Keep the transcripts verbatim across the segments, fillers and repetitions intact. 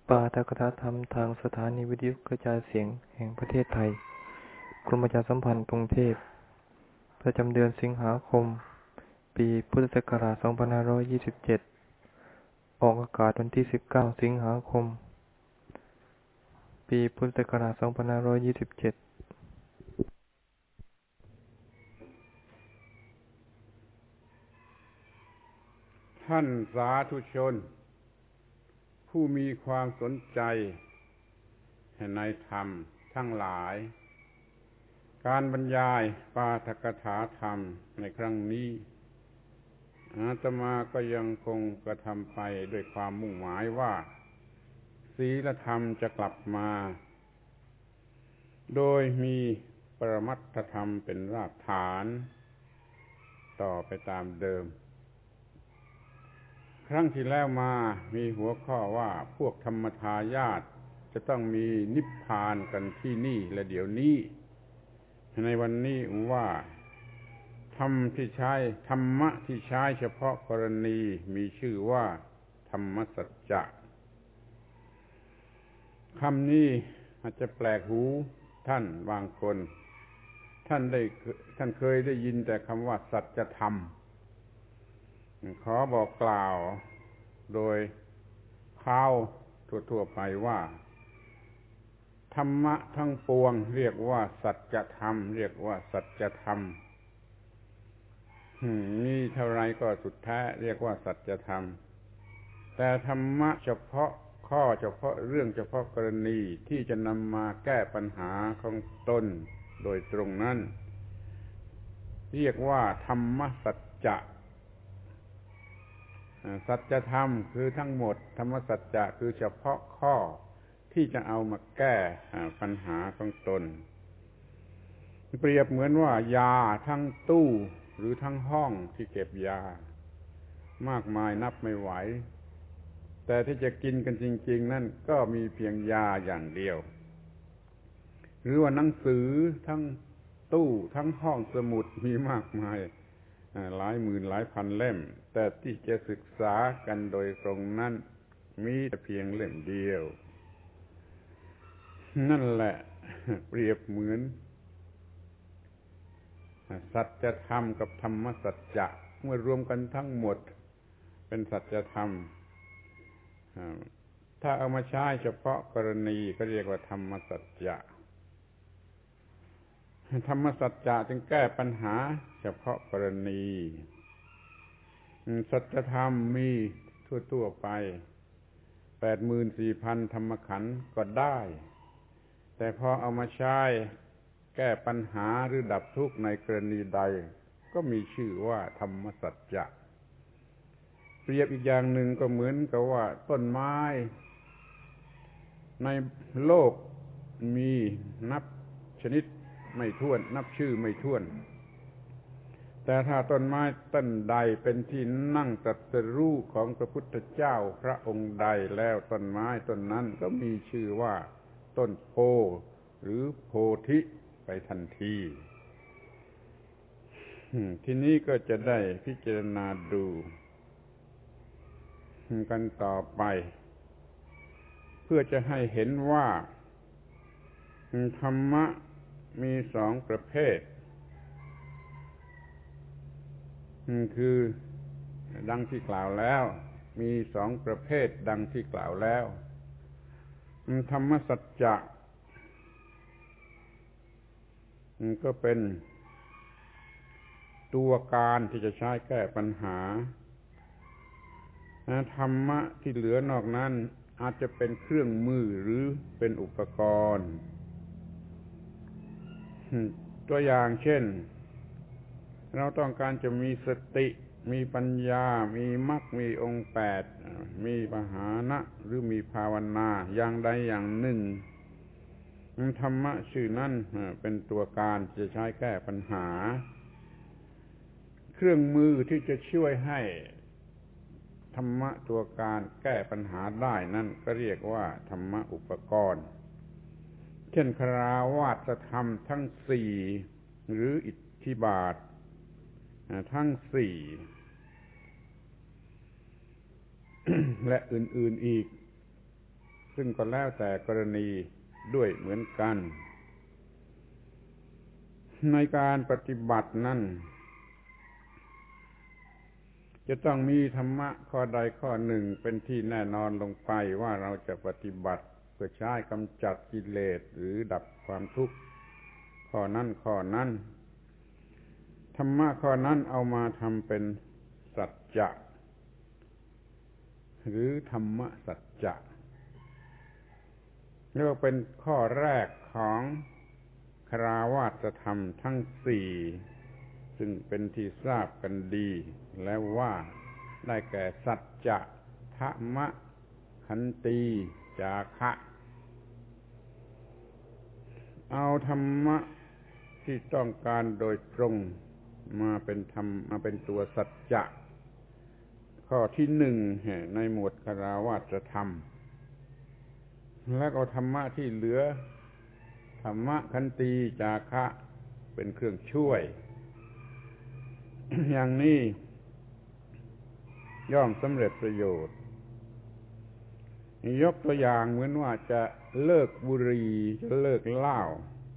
ปาฐกถาธรรมทางสถานีวิทยุกระจายเสียงแห่งประเทศไทยกรมประชาสัมพันธ์กรุงเทพประจำเดือนสิงหาคมปีพุทธศักราชสองพันห้าร้อยยี่สิบเจ็ดออกอากาศวันที่สิบเก้าสิงหาคมปีพุทธศักราชสองพันห้าร้อยยี่สิบเจ็ดท่านสาธุชนผู้มีความสนใจในธรรมทั้งหลายการบรรยายปาฐกถาธรรมในครั้งนี้อาตมาก็ยังคงกระทำไปด้วยความมุ่งหมายว่าศีลธรรมจะกลับมาโดยมีปรมัตถธรรมเป็นรากฐานต่อไปตามเดิมครั้งที่แล้วมามีหัวข้อว่าพวกธรรมทายาทจะต้องมีนิพพานกันที่นี่และเดี๋ยวนี้ในวันนี้ว่าธรรมที่ใช้ธรรมะที่ใช้เฉพาะกรณีมีชื่อว่าธรรมสัจจะคำนี้อาจจะแปลกหูท่านบางคนท่านได้ท่านเคยได้ยินแต่คำว่าสัจธรรมขอบอกกล่าวโดยข่าวทั่วๆไปว่าธรรมะทั้งปวงเรียกว่าสัจธรรมเรียกว่าสัจธรรมนี่เท่าไรก็สุดแท้เรียกว่าสัจธรรมแต่ธรรมะเฉพาะข้อเฉพาะเรื่องเฉพาะกรณีที่จะนำมาแก้ปัญหาของตนโดยตรงนั้นเรียกว่าธรรมสัจจะสัจธรรมคือทั้งหมดธรรมสัจจะคือเฉพาะข้อที่จะเอามาแก้ปัญหาของตนเปรียบเหมือนว่ายาทั้งตู้หรือทั้งห้องที่เก็บยามากมายนับไม่ไหวแต่ที่จะกินกันจริงๆนั่นก็มีเพียงยาอย่างเดียวหรือว่าหนังสือทั้งตู้ทั้งห้องสมุดมีมากมายหลายหมื่นหลายพันเล่มแต่ที่จะศึกษากันโดยตรงนั้นมีแต่เพียงเล่มเดียวนั่นแหละเปรียบเหมือนสัจธรรมกับธรรมสัจจะเมื่อรวมกันทั้งหมดเป็นสัจธรรมถ้าเอามาใช้เฉพาะกรณีก็เรียกว่าธรรมสัจจะธรรมสัจจะจึงแก้ปัญหาเฉพาะกรณีสัจธรรมมีทั่วๆไป แปดหมื่นสี่พัน ธรรมขันธ์ก็ได้แต่พอเอามาใช้แก้ปัญหาหรือดับทุกข์ในกรณีใดก็มีชื่อว่าธรรมสัจจะเปรียบอีกอย่างหนึ่งก็เหมือนกับว่าต้นไม้ในโลกมีนับชนิดไม่ถ้วนนับชื่อไม่ถ้วนแต่ถ้าต้นไม้ต้นใดเป็นที่นั่งตรัสรู้ของพระพุทธเจ้าพระองค์ใดแล้วต้นไม้ต้นนั้นก็มีชื่อว่าต้นโพหรือโพธิไปทันทีทีนี้ก็จะได้พิจารณาดูกันต่อไปเพื่อจะให้เห็นว่าธรรมะมีสองประเภทคือดังที่กล่าวแล้วมีสองประเภทดังที่กล่าวแล้วธรรมสัจจะก็เป็นตัวการที่จะใช้แก้ปัญหาธรรมะที่เหลือนอกนั้นอาจจะเป็นเครื่องมือหรือเป็นอุปกรณ์ตัวอย่างเช่นเราต้องการจะมีสติมีปัญญามีมรรคมีองค์แปดมีปหานะหรือมีภาวนาอย่างใดอย่างหนึ่งธรรมะชื่อนั้นเป็นตัวการจะใช้แก้ปัญหาเครื่องมือที่จะช่วยให้ธรรมะตัวการแก้ปัญหาได้นั่นก็เรียกว่าธรรมะอุปกรณ์เช่นคฤหัสถธรรมทั้งสี่หรืออิทธิบาททั้งสี่ และอื่นๆอีกซึ่งก็แล้วแต่กรณีด้วยเหมือนกันในการปฏิบัตินั้นจะต้องมีธรรมะข้อใดข้อหนึ่งเป็นที่แน่นอนลงไปว่าเราจะปฏิบัติเพื่อใช้กำจัดกิเลสหรือดับความทุกข์ข้อนั้นข้อนั้นธรรมะข้อนั้นเอามาทำเป็นสัจจะหรือธรรมสัจจะเรียกว่าเป็นข้อแรกของคฤหัสถธรรมทั้งสี่ซึ่งเป็นที่ทราบกันดีแล้วว่าได้แก่สัจจะธรรมะขันติจาคะเอาธรรมะที่ต้องการโดยตรงมาเป็นธรรมมาเป็นตัวสัจจะข้อที่หนึ่งในหมวดคฤหัสถธรรมแล้วก็ธรรมะที่เหลือธรรมะขันติจาคะเป็นเครื่องช่วยอย่างนี้ย่อมสำเร็จประโยชน์ยกตัวอย่างเหมือนว่าจะเลิกบุหรี่จะเลิกเหล้า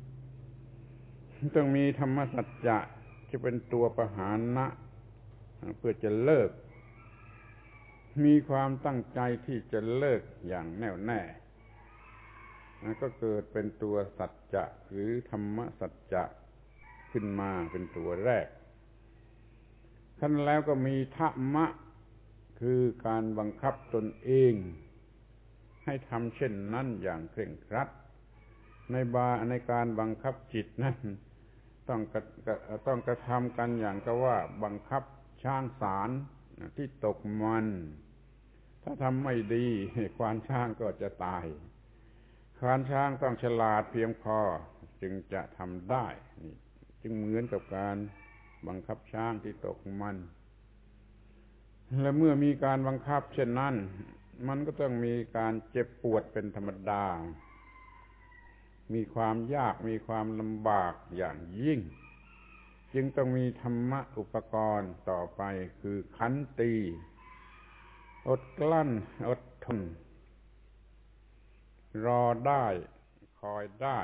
ต้องมีธรรมสัจจะที่เป็นตัวปหานะเพื่อจะเลิกมีความตั้งใจที่จะเลิกอย่างแน่วแน่ก็เกิดเป็นตัวสัจจะหรือธรรมสัจจะขึ้นมาเป็นตัวแรกขั้นแล้วก็มีธรรมะคือการบังคับตนเองให้ทำเช่นนั้นอย่างเคร่งครัดในบาในการบังคับจิตนั้นต้องกระต้องกระทำกันอย่างก็ว่าบังคับช้างสารที่ตกมันถ้าทำไม่ดีควานช้างก็จะตายควานช้างต้องฉลาดเพียงพอจึงจะทำได้นี่จึงเหมือนกับการบังคับช้างที่ตกมันและเมื่อมีการบังคับเช่นนั้นมันก็ต้องมีการเจ็บปวดเป็นธรรมดามีความยากมีความลำบากอย่างยิ่งจึงต้องมีธรรมะอุปกรณ์ต่อไปคือขันติอดกลั้นอดทนรอได้คอยได้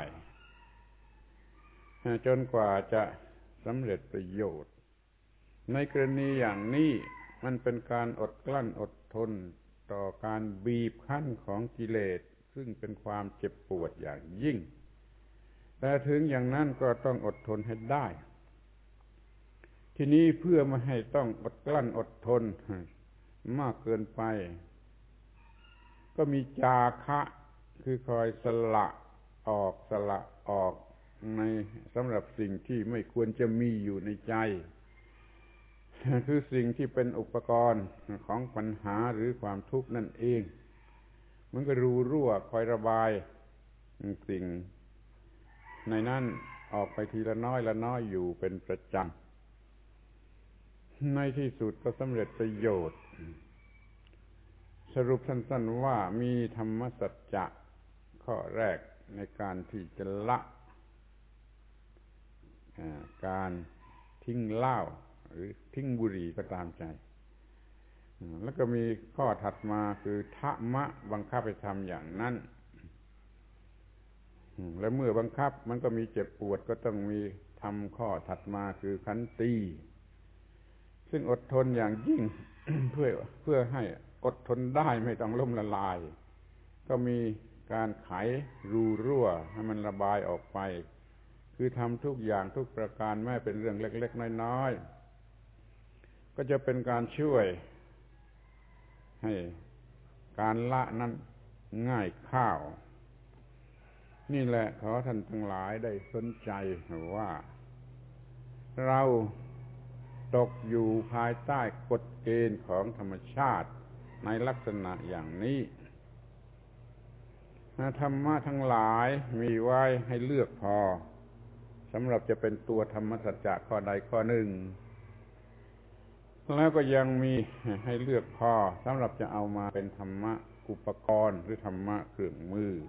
จนกว่าจะสำเร็จประโยชน์ในกรณีอย่างนี้มันเป็นการอดกลั้นอดทนต่อการบีบคั้นของกิเลสซึ่งเป็นความเจ็บปวดอย่างยิ่งแต่ถึงอย่างนั้นก็ต้องอดทนให้ได้ทีนี้เพื่อไม่ให้ต้องอดกลั้นอดทนมากเกินไปก็มีจาคะคือคอยสละออกสละออกในสำหรับสิ่งที่ไม่ควรจะมีอยู่ในใจคือสิ่งที่เป็นอุปกรณ์ของปัญหาหรือความทุกข์นั่นเองมันก็รูรั่วคอยระบายสิ่งในนั้นออกไปทีละน้อยละน้อยอยู่เป็นประจำในที่สุดก็สำเร็จประโยชน์สรุปสั้นๆว่ามีธรรมสัจจะข้อแรกในการที่จะละการทิ้งเหล้าหรือทิ้งบุหรี่ก็ตามใจแล้วก็มีข้อถัดมาคือธรรมะบังคับให้ทำอย่างนั้นและเมื่อบังคับมันก็มีเจ็บปวดก็ต้องมีทำข้อถัดมาคือขันติซึ่งอดทนอย่างยิ่ง เพื่อเพื่อให้อดทนได้ไม่ต้องล่มละลายก็มีการไขรูรั่วให้มันระบายออกไปคือทำทุกอย่างทุกประการแม้เป็นเรื่องเล็กๆน้อยๆก็จะเป็นการช่วยให้การละนั้นง่ายข้าวนี่แหละขอท่านทั้งหลายได้สนใจว่าเราตกอยู่ภายใต้กฎเกณฑ์ของธรรมชาติในลักษณะอย่างนี้ธรรมะทั้งหลายมีไว้ให้เลือกพอสำหรับจะเป็นตัวธรรมสัจจะข้อใดข้อหนึ่งแล้วก็ยังมีให้เลือกพอสำหรับจะเอามาเป็นธรรมะอุปกรณ์หรือธรรมะเครื่องมือ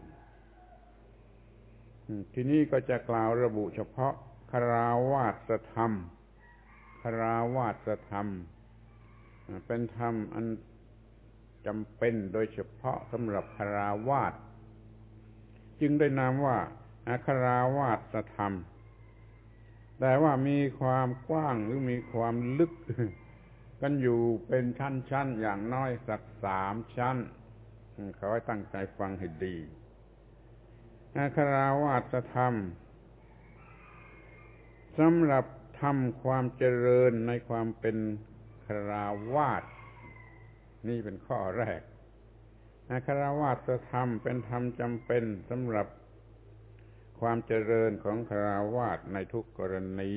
ทีนี้ก็จะกล่าวระบุเฉพาะคฤหัสถธรรมคฤหัสถธรรมเป็นธรรมอันจำเป็นโดยเฉพาะสำหรับคฤหัสถ์จึงได้นามว่าคฤหัสถธรรมแต่ว่ามีความกว้างหรือมีความลึกกันอยู่เป็นชั้นๆอย่างน้อยสักสามชั้นขอให้ตั้งใจฟังให้ดีคฤหัสถธรรมสำหรับทำความเจริญในความเป็นคฤหัสถ์นี่เป็นข้อแรกคฤหัสถธรรมเป็นธรรมจำเป็นสำหรับความเจริญของคฤหัสถ์ในทุกกรณี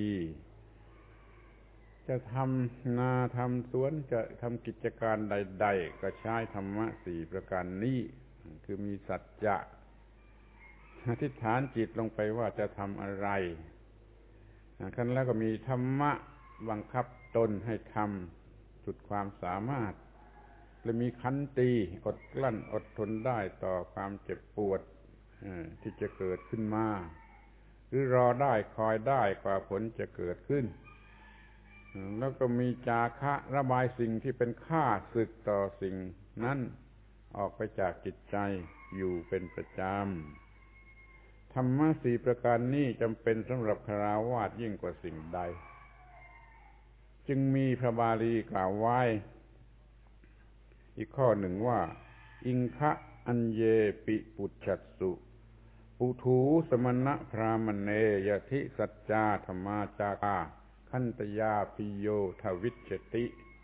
จะทำนาทำสวนจะทำกิจการใดๆก็ใช้ธรรมะสี่ประการนี้คือมีสัจจะอธิษฐานจิตลงไปว่าจะทำอะไรขั้นแล้วก็มีธรรมะบังคับตนให้ทำสุดความสามารถและมีขันติอดกลั้นอดทนได้ต่อความเจ็บปวดที่จะเกิดขึ้นมาหรือรอได้คอยได้กว่าผลจะเกิดขึ้นแล้วก็มีจาคะระบายสิ่งที่เป็นข้าศึกต่อสิ่งนั้นออกไปจากจิตใจอยู่เป็นประจำธรรมะสี่ประการนี้จำเป็นสำหรับคฤหัสถ์ยิ่งกว่าสิ่งใดจึงมีพระบาลีกล่าวไว้อีกข้อหนึ่งว่าอิงคะอัญเยปิปุจฉัสสุปุถูสมณะพรามเนยทิสัจจาธรรมาจาราขันตยาปิโยทวิชติ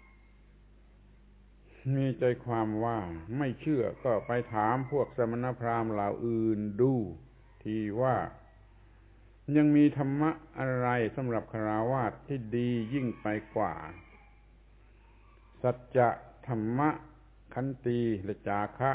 มีใจความว่าไม่เชื่อก็ไปถามพวกสมณพราหมณ์เหล่าอื่นดูทีว่ายังมีธรรมะอะไรสำหรับคฤหัสถ์ที่ดียิ่งไปกว่าสัจจะธรรมะขันติและจาคะ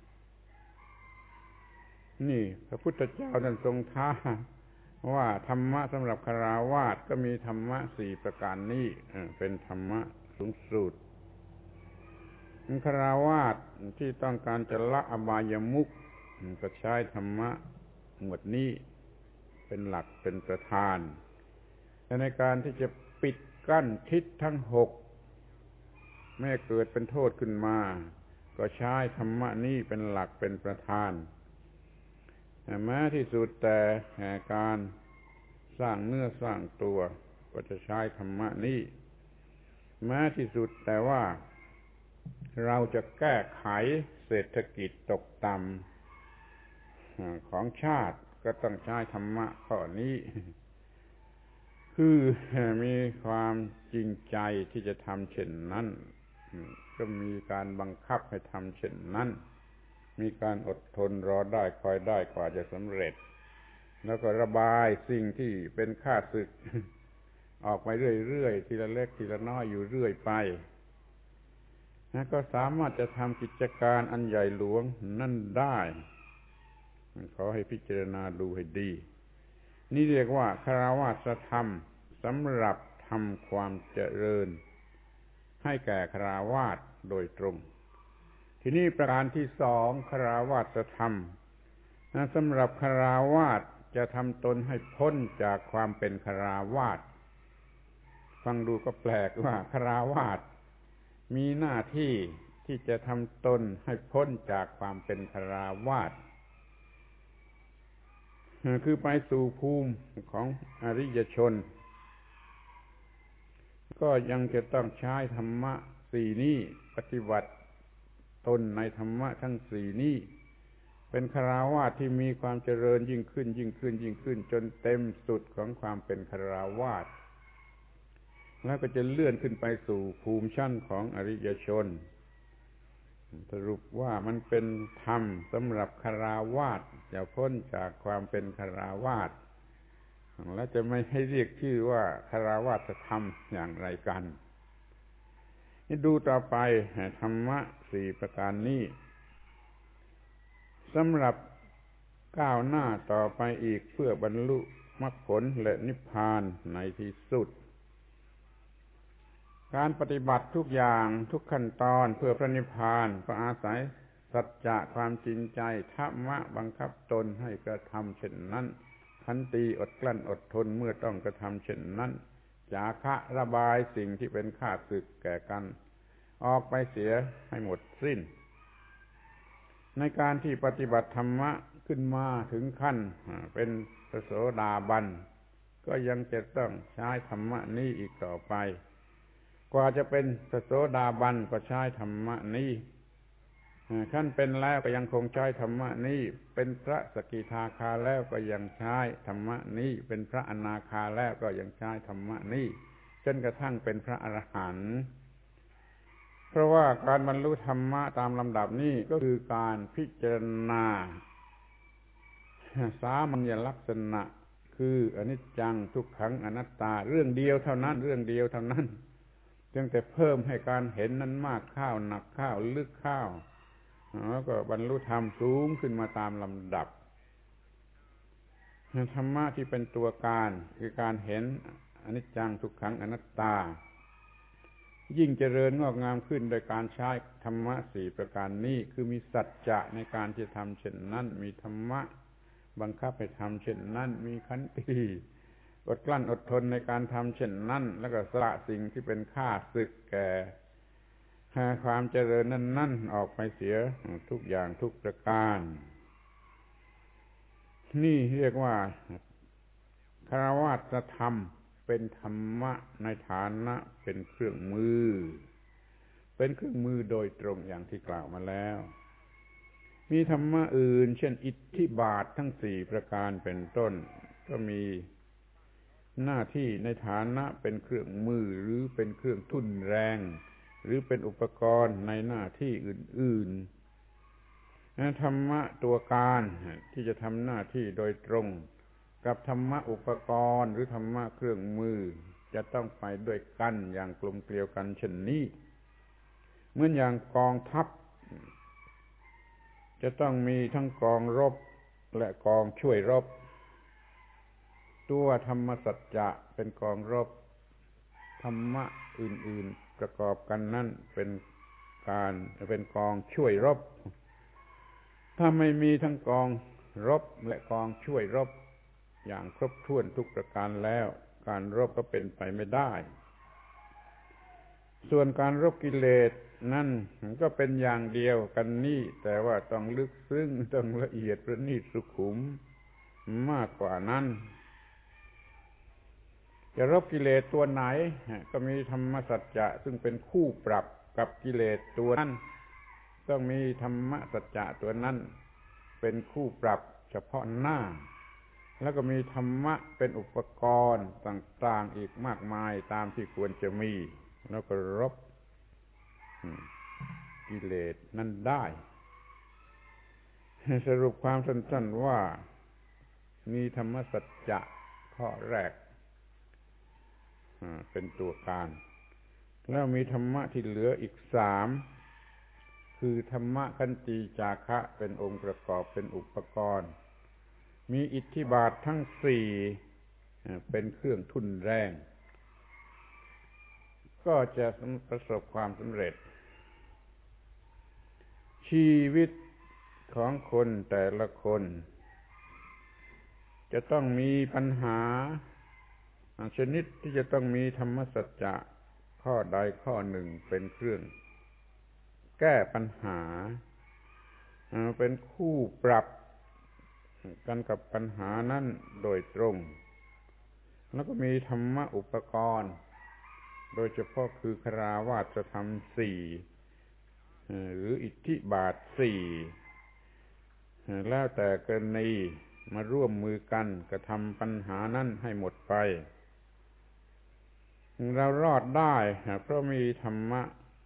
นี่พระพุทธเจ้าท่านทรงท้าว่าธรรมะสำหรับคฤหัสถ์ก็มีธรรมะสี่ประการนี้เป็นธรรมะสูงสุดคฤหัสถ์ที่ต้องการจะละอบายมุขก็ใช้ธรรมะหมวดนี้เป็นหลักเป็นประธานแต่ในการที่จะปิดกั้นทิศทั้งหกแม้เกิดเป็นโทษขึ้นมาก็ใช้ธรรมะนี้เป็นหลักเป็นประธานแม้ที่สุดแต่แห่งการสร้างเนื้อสร้างตัวก็จะใช้ธรรมะนี้แม้ที่สุดแต่ว่าเราจะแก้ไขเศรษฐกิจตกต่ำของชาติก็ต้องใช้ธรรมะข้อนี้คือมีความจริงใจที่จะทำเช่นนั้นก็มีการบังคับให้ทำเช่นนั้นมีการอดทนรอได้คอยได้กว่าจะสำเร็จแล้วก็ระบายสิ่งที่เป็นข้าศึกออกไปเรื่อยๆทีละเล็กทีละน้อยอยู่เรื่อยไปนะก็สามารถจะทำกิจการอันใหญ่หลวงนั่นได้ขอให้พิจารณาดูให้ดีนี่เรียกว่าคฤหัสถธรรมสำหรับทำความเจริญให้แก่คฤหัสถ์โดยตรงทีนี้ประการที่สองคฤหัสถธรรมสำหรับคฤหัสถ์จะทำตนให้พ้นจากความเป็นคฤหัสถ์ฟังดูก็แปลกว่าคฤหัสถ์มีหน้าที่ที่จะทำตนให้พ้นจากความเป็นคฤหัสถ์คือไปสู่ภูมิของอริยชนก็ยังจะต้องใช้ธรรมะสี่นี้ปฏิบัติตนในธรรมะทั้งสี่นี้เป็นคฤหัสถ์ที่มีความเจริญยิ่งขึ้นยิ่งขึ้นยิ่งขึ้นจนเต็มสุดของความเป็นคฤหัสถ์แล้วก็จะเลื่อนขึ้นไปสู่ภูมิชั้นของอริยชนสรุปว่ามันเป็นธรรมสำหรับคฤหัสถ์จะพ้นจากความเป็นคฤหัสถ์และจะไม่ให้เรียกชื่อว่าคฤหัสถธรรมอย่างไรกันนี่ดูต่อไปธรรมะสี่ประการนี้สำหรับก้าวหน้าต่อไปอีกเพื่อบรรลุมรรคผลและนิพพานในที่สุดการปฏิบัติทุกอย่างทุกขั้นตอนเพื่อพระนิพพานก็อาศัยสัจจะความจริงใจธรรมะบังคับตนให้กระทำเช่นนั้นขันติอดกลั้นอดทนเมื่อต้องกระทำเช่นนั้นจาคะระบายสิ่งที่เป็นข้าศึกแก่กันออกไปเสียให้หมดสิ้นในการที่ปฏิบัติธรรมะขึ้นมาถึงขั้นเป็นพระโสดาบันก็ยังจะต้องใช้ธรรมะนี้อีกต่อไปกว่าจะเป็นพระโสดาบันก็ใช้ธรรมะนี้ขั้นเป็นแล้วก็ยังคงใช้ธรรมะนี้เป็นพระสกิทาคาแล้วก็ยังใช้ธรรมะนี้เป็นพระอนาคาแล้วก็ยังใช้ธรรมะนี้จนกระทั่งเป็นพระอรหันต์เพราะว่าการบรรลุธรรมะตามลำดับนี้ก็คือการพิจารณาสามัญลักษณะคืออนิจจังทุกขังอนัตตาเรื่องเดียวเท่านั้นเรื่องเดียวเท่านั้นจึงแต่เพิ่มให้การเห็นนั้นมากข้าวหนักข้าวลึกข้าวแล้วก็บรรลุธรรมสูงขึ้นมาตามลำดับธรรมะที่เป็นตัวการคือการเห็นอนิจจังทุกขังอนัตตายิ่งเจริญงอกงามขึ้นโดยการใช้ธรรมะสี่ประการนี้คือมีสัจจะในการที่ทำเช่นนั้นมีธรรมะบังคับให้ทำเช่นนั้นมีขันติอดกลั้นอดทนในการทำเช่นนั้นแล้วก็สละสิ่งที่เป็นข้าศึกแก่ความเจริญนั้นๆออกไปเสียทุกอย่างทุกประการนี่เรียกว่าคฤหัสถธรรมเป็นธรรมะในฐานะเป็นเครื่องมือเป็นเครื่องมือโดยตรงอย่างที่กล่าวมาแล้วมีธรรมะอื่นเช่นอิทธิบาททั้งสี่ประการเป็นต้นก็มีหน้าที่ในฐานะเป็นเครื่องมือหรือเป็นเครื่องทุ่นแรงหรือเป็นอุปกรณ์ในหน้าที่อื่นๆธรรมะตัวการที่จะทำหน้าที่โดยตรงกับธรรมะอุปกรณ์หรือธรรมะเครื่องมือจะต้องไปด้วยกันอย่างกลมเกลียวกันเช่นนี้เหมือนอย่างกองทัพจะต้องมีทั้งกองรบและกองช่วยรบตัวธรรมสัจจะเป็นกองรบธรรมะอื่นๆประกอบกันนั่นเป็นการเป็นกองช่วยรบถ้าไม่มีทั้งกองรบและกองช่วยรบอย่างครบถ้วนทุกประการแล้วการรบก็เป็นไปไม่ได้ส่วนการรบกิเลสนั่นก็เป็นอย่างเดียวกันนี่แต่ว่าต้องลึกซึ้งต้องละเอียดประณีตสุขุมมากกว่านั้นจะรบกิเลสตัวไหนก็มีธรรมสัจจะซึ่งเป็นคู่ปรับกับกิเลสตัวนั้นต้องมีธรรมสัจจะตัวนั้นเป็นคู่ปรับเฉพาะหน้าแล้วก็มีธรรมะเป็นอุปกรณ์ต่างๆอีกมากมายตามที่ควรจะมีแล้วก็รบกิเลสนั้นได้สรุปความสั้นๆว่ามีธรรมสัจจะข้อแรกเป็นตัวการแล้วมีธรรมะที่เหลืออีกสามคือธรรมะขันติจาคะเป็นองค์ประกอบเป็นอุปกรณ์มีอิทธิบาททั้งสี่เป็นเครื่องทุ่นแรงก็จะประสบความสำเร็จชีวิตของคนแต่ละคนจะต้องมีปัญหาชนิดที่จะต้องมีธรรมสัจจะข้อใดข้อหนึ่งเป็นเครื่องแก้ปัญหาเป็นคู่ปรับกันกับปัญหานั้นโดยตรงแล้วก็มีธรรมะอุปกรณ์โดยเฉพาะคือคฤหัสถธรรมสี่หรืออิทธิบาทสี่แล้วแต่กรณีมาร่วมมือกันกระทำปัญหานั้นให้หมดไปเรารอดได้เพราะมีธรรมะ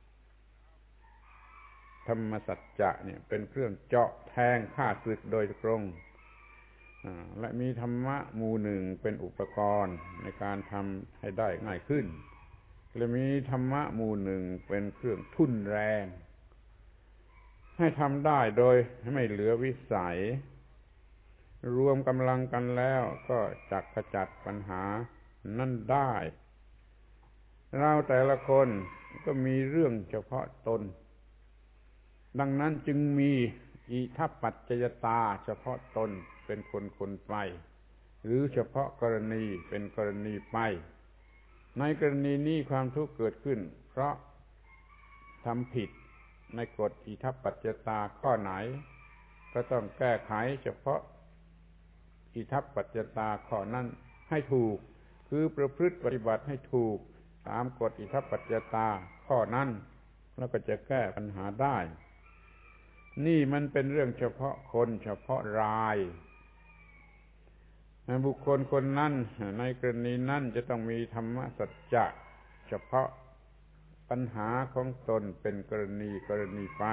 ธรรมสัจจะเนี่ยเป็นเครื่องเจาะแทงข้าศึกโดยตรงและมีธรรมะหมู่หนึ่งเป็นอุปกรณ์ในการทำให้ได้ง่ายขึ้นและมีธรรมะหมู่หนึ่งเป็นเครื่องทุ่นแรงให้ทำได้โดยไม่เหลือวิสัยรวมกำลังกันแล้วก็จักขจัดปัญหานั่นได้เราแต่ละคนก็มีเรื่องเฉพาะตนดังนั้นจึงมีอิทัปปัจจยตาเฉพาะตนเป็นคนคนไปหรือเฉพาะกรณีเป็นกรณีไปในกรณีนี้ความทุกข์เกิดขึ้นเพราะทำผิดในกฎอิทัปปัจจยตาข้อไหนก็ต้องแก้ไขเฉพาะอิทัปปัจจตาข้อนั้นให้ถูกคือประพฤติปฏิบัติให้ถูกตามกฎอิทัปปัจจตาข้อนั้นแล้วก็จะแก้ปัญหาได้นี่มันเป็นเรื่องเฉพาะคนเฉพาะรายบุคคลคนนั้นในกรณีนั้นจะต้องมีธรรมสัจจะเฉพาะปัญหาของตนเป็นกรณีกรณีไป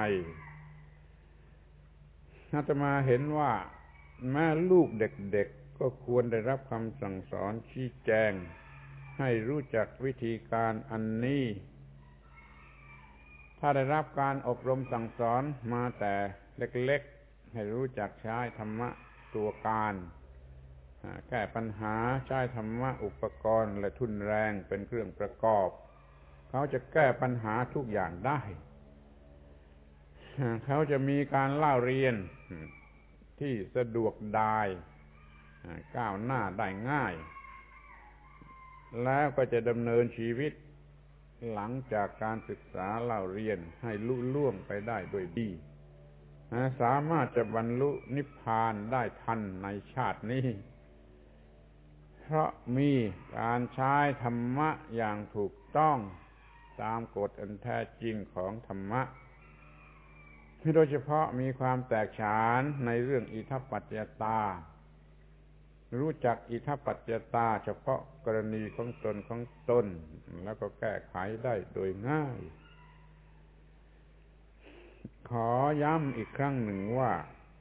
อาตมาเห็นว่าแม้ลูกเด็กๆก็ควรได้รับคำสั่งสอนชี้แจงให้รู้จักวิธีการอันนี้ถ้าได้รับการอบรมสั่งสอนมาแต่เล็กๆให้รู้จักใช้ธรรมะตัวการแก้ปัญหาใช้ธรรมะอุปกรณ์และทุนแรงเป็นเครื่องประกอบเขาจะแก้ปัญหาทุกอย่างได้เขาจะมีการเล่าเรียนที่สะดวกได้ก้าวหน้าได้ง่ายแล้วก็จะดำเนินชีวิตหลังจากการศึกษาเล่าเรียนให้ลุล่วงไปได้โดยดีสามารถจะบรรลุนิพพานได้ทันในชาตินี้เพราะมีการใช้ธรรมะอย่างถูกต้องตามกฎอันแท้จริงของธรรมะโดยเฉพาะมีความแตกฉานในเรื่องอิทัปปัจจตารู้จักอิทัปปัจจตาเฉพาะกรณีของตนของตนแล้วก็แก้ไขได้โดยง่ายขอย้ำอีกครั้งหนึ่งว่า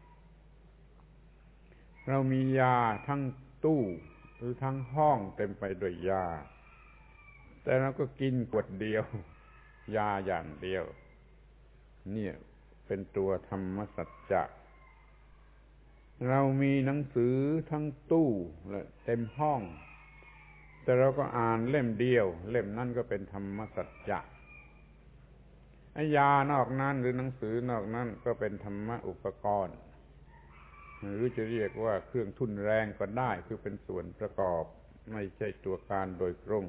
เรามียาทั้งตู้หรือทั้งห้องเต็มไปด้วยยาแต่เราก็กินขวดเดียวยาอย่างเดียวเนี่ยเป็นตัวธรรมสัจจะเรามีหนังสือทั้งตู้และเต็มห้องแต่เราก็อ่านเล่มเดียวเล่มนั้นก็เป็นธรรมสัจจะไอ้ยานอกนั้นหรือหนังสือนอกนั้นก็เป็นธรรมะอุปกรณ์หรือจะเรียกว่าเครื่องทุ่นแรงก็ได้คือเป็นส่วนประกอบไม่ใช่ตัวการโดยตรง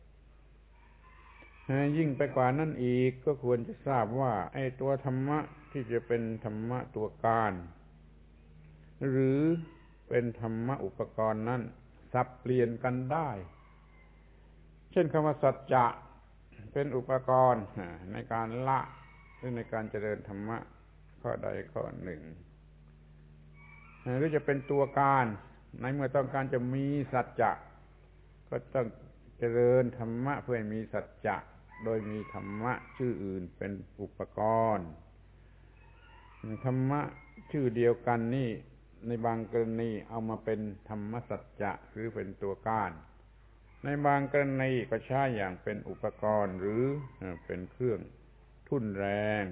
ยิ่งไปกว่านั้นอีกก็ควรจะทราบว่าไอ้ตัวธรรมะที่จะเป็นธรรมะตัวการหรือเป็นธรรมะอุปกรณ์นั้นสับเปลี่ยนกันได้เช่นคำว่าสัจจะเป็นอุปกรณ์ในการละหรือในการเจริญธรรมะข้อใดข้อหนึ่งหรือจะเป็นตัวการในเมื่อต้องการจะมีสัจจะก็ต้องเจริญธรรมะเพื่อให้มีสัจจะโดยมีธรรมะชื่ออื่นเป็นอุปกรณ์ธรรมะชื่อเดียวกันนี่ในบางกรณีเอามาเป็นธรรมสัจจะหรือเป็นตัวการในบางกรณีก็ใช้อย่างเป็นอุปกรณ์หรือเป็นเครื่องทุ่นแรง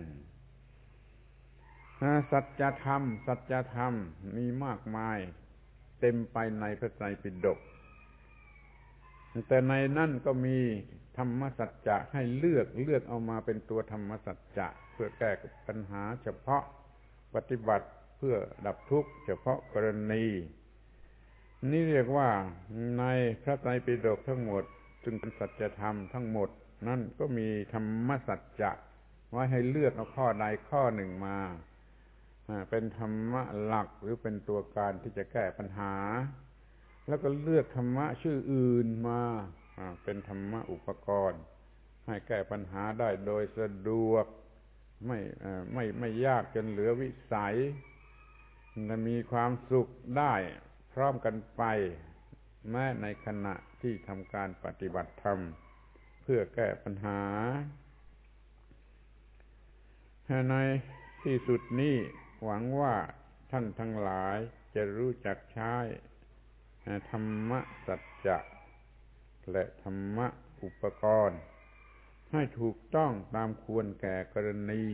สัจธรรมสัจธรรมมีมากมายเต็มไปในพระไตรปิฎกแต่ในนั่นก็มีธรรมสัจจะให้เลือกเลือกเอามาเป็นตัวธรรมสัจจะเพื่อแก้ปัญหาเฉพาะปฏิบัติเพื่อดับทุกข์เฉพาะกรณีนี่เรียกว่าในพระไตรปิฎกทั้งหมดจึงเป็นสัจธรรมทั้งหมดนั่นก็มีธรรมสัจจะไว้ให้เลือกเอาข้อใดข้อหนึ่งมาเป็นธรรมะหลักหรือเป็นตัวการที่จะแก้ปัญหาแล้วก็เลือกธรรมะชื่ออื่นมาเป็นธรรมะอุปกรณ์ให้แก้ปัญหาได้โดยสะดวกไม่ไม่ไม่ยากจนเหลือวิสัยจะมีความสุขได้พร้อมกันไปแม้ในขณะที่ทำการปฏิบัติธรรมเพื่อแก้ปัญหาในที่สุดนี้หวังว่าท่านทั้งหลายจะรู้จักใช้ธรรมสัจจะและธรรมะอุปกรณ์ให้ถูกต้องตามควรแก่กรณี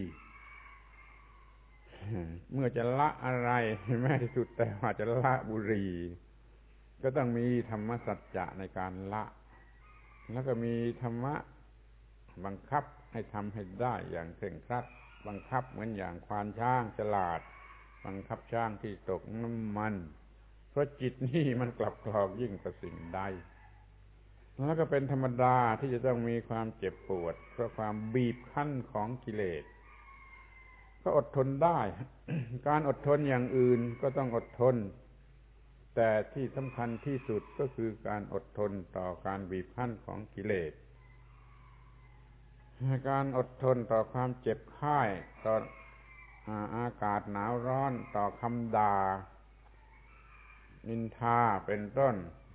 เมื่อจะละอะไรแม้ที่สุดแต่ว่าจะละบุหรี่ก็ต้องมีธรรมสัจจะในการละแล้วก็มีธรรมะบังคับให้ทำให้ได้อย่างเคร่งครัดบังคับเหมือนอย่างควานช้างฉลาดบังคับช้างที่ตกน้ำมันเพราะจิตนี่มันกลับกรอกยิ่งกว่าสิ่งใดแล้วก็เป็นธรรมดาที่จะต้องมีความเจ็บปวดเพราะความบีบคั้นของกิเลสก็อดทนได้ การอดทนอย่างอื่นก็ต้องอดทนแต่ที่สำคัญที่สุดก็คือการอดทนต่อการบีบคั้นของกิเลสการอดทนต่อความเจ็บไข้ต่ออากาศหนาวร้อนต่อคำด่านินทาเป็นต้น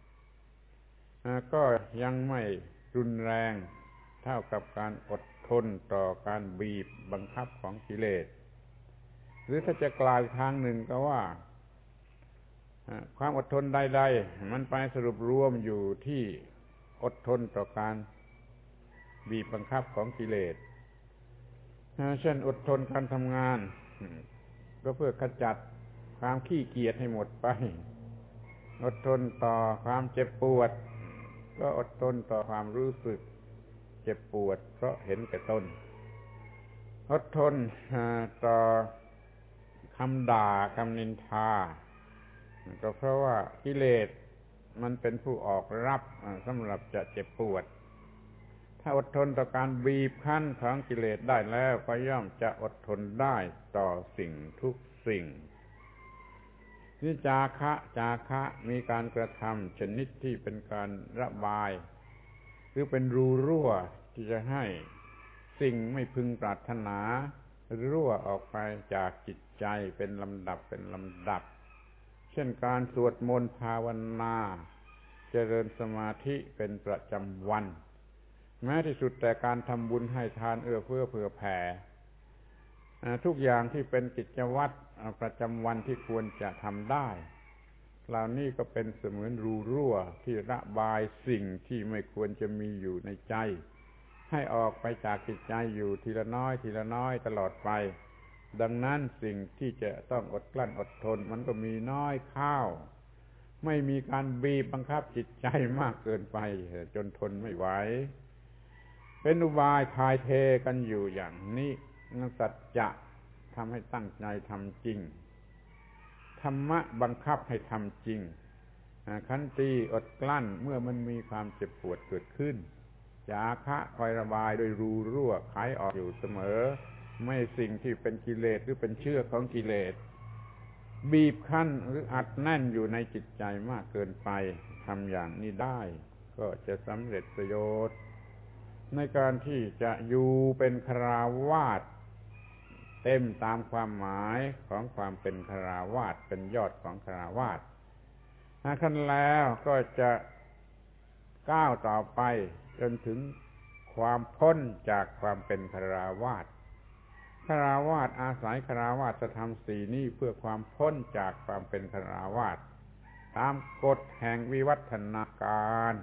ก็ยังไม่รุนแรงเท่ากับการอดทนต่อการบีบบังคับของกิเลสหรือถ้าจะกล่าวทางหนึ่งก็ว่าความอดทนใดๆมันไปสรุปรวมอยู่ที่อดทนต่อการบีบบังคับของกิเลสเช่นอดทนการทำงานก็เพื่อขจัดความขี้เกียจให้หมดไปอดทนต่อความเจ็บปวดก็อดทนต่อความรู้สึกเจ็บปวดเพราะเห็นแก่ตนอดทนต่อคำด่าคำนินทาก็เพราะว่ากิเลสมันเป็นผู้ออกรับสำหรับจะเจ็บปวดถ้าอดทนต่อการบีบคั้นของกิเลสได้แล้วก็ย่อมจะอดทนได้ต่อสิ่งทุกสิ่งนี่จาคะจาคะมีการกระทำชนิดที่เป็นการระบายหรือเป็นรูรั่วที่จะให้สิ่งไม่พึงปรารถนารั่วออกไปจากจิตใจเป็นลำดับเป็นลำดับเช่นการสวดมนต์ภาวนาเจริญสมาธิเป็นประจำวันแม้ที่สุดแต่การทำบุญให้ทานเอื้อเฟื้อเผื่อแผ่ทุกอย่างที่เป็นกิจวัตรประจำวันที่ควรจะทำได้เหล่านี้ก็เป็นเสมือนรูรั่วที่ระบายสิ่งที่ไม่ควรจะมีอยู่ในใจให้ออกไปจากจิตใจอยู่ทีละน้อยทีละน้อยตลอดไปดังนั้นสิ่งที่จะต้องอดกลั้นอดทนมันก็มีน้อยข้าวไม่มีการบีบบังคับจิตใจมากเกินไปจนทนไม่ไหวเป็นอุบายทายเทกันอยู่อย่างนี้สัจจะทำให้ตั้งใจทำจริงธรรมะบังคับให้ทำจริงขันติอดกลั้นเมื่อมันมีความเจ็บปวดเกิดขึ้นจาคะคอยระบายโดยรูรั่วขายออกอยู่เสมอไม่สิ่งที่เป็นกิเลสหรือเป็นเชื้อของกิเลสบีบคั้นหรืออัดแน่นอยู่ในจิตใจมากเกินไปทำอย่างนี้ได้ก็จะสำเร็จประโยชน์ในการที่จะอยู่เป็นฆราวาสเต็มตามความหมายของความเป็นฆราวาสเป็นยอดของฆราวาสขั้นแล้วก็จะก้าวต่อไปจนถึงความพ้นจากความเป็นฆราวาสฆราวาสอาศัยฆราวาสธรรมสี่นี้เพื่อความพ้นจากความเป็นฆราวาสตามกฎแห่งวิวัฒนาการ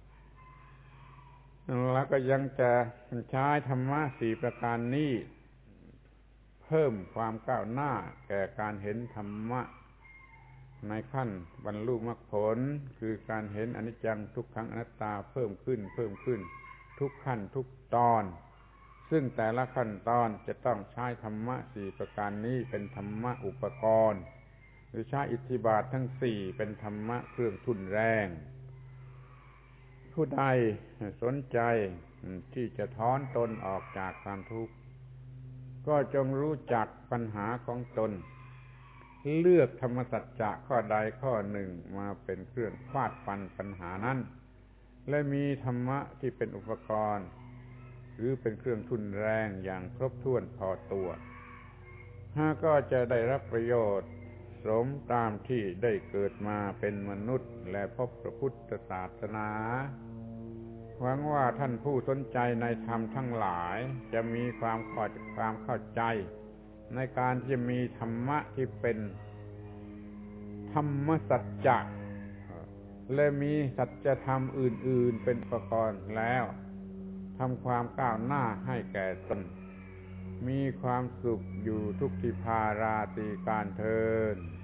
แล้วก็ยังจะใช้ธรรมะสี่ประการนี้เพิ่มความก้าวหน้าแก่การเห็นธรรมะในขั้นบรรลุมรรคผลคือการเห็นอนิจจังทุกขังอนัตตาเพิ่มขึ้นเพิ่มขึ้นทุกขั้นทุกตอนซึ่งแต่ละขั้นตอนจะต้องใช้ธรรมะสี่ประการนี้เป็นธรรมะอุปกรณ์หรือใช้อิทธิบาททั้งสี่เป็นธรรมะเครื่องทุ่นแรงผู้ใดสนใจที่จะถอนตนออกจากความทุกข์ก็จงรู้จักปัญหาของตนเลือกธรรมสัจจะข้อใดข้อหนึ่งมาเป็นเครื่องฟาดฟันปัญหานั้นและมีธรรมะที่เป็นอุปกรณ์หรือเป็นเครื่องทุ่นแรงอย่างครบถ้วนพอตัวห้าก็จะได้รับประโยชน์สมตามที่ได้เกิดมาเป็นมนุษย์และพบพระพุทธศาสนาหวังว่าท่านผู้สนใจในธรรมทั้งหลายจะมีความเข้าความเข้าใจในการที่จะมีธรรมะที่เป็นธรรมสัจจะและมีสัจธรรมอื่นๆเป็นอุปกรณ์แล้วทำความก้าวหน้าให้แก่ตนมีความสุขอยู่ทุกทิพาราตรีการเทอญ